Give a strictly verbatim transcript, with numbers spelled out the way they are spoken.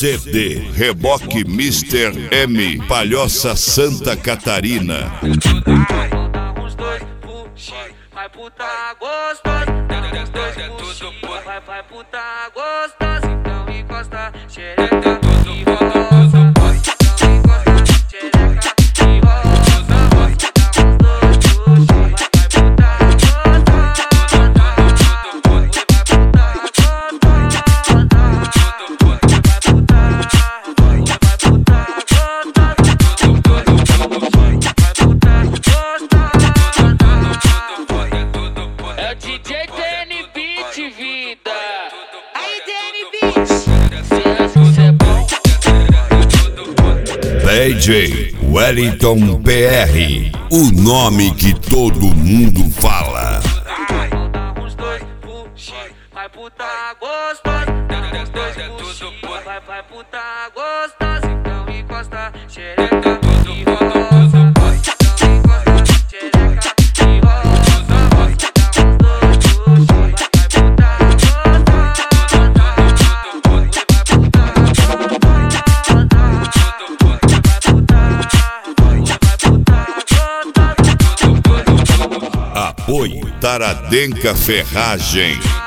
C D Reboque mister M, Palhoça, Santa Catarina. Vai puta gostosa, os dois puxinhos, vai, vai puta gostosa, então encosta, xereca e rosa, então encosta, xereca e rosa, vai puta os dois puxinhos, vai, vai puta gostosa, vai puta D J T N Beat, vida. Aí, T N Beat. Cê acha que cê é bom? D J Wellington P R, o nome que todo mundo fala. Os dois puxinhos, vai puta gostosa. Os dois puxinhos, vai, vai puta gostosa. Então encosta, xereca e rosa. Então encosta, xereca e rosa. Vai puta os dois puxinhos, vai, vai puta gostosa. Vai puta Apoio Taradenca Ferragem.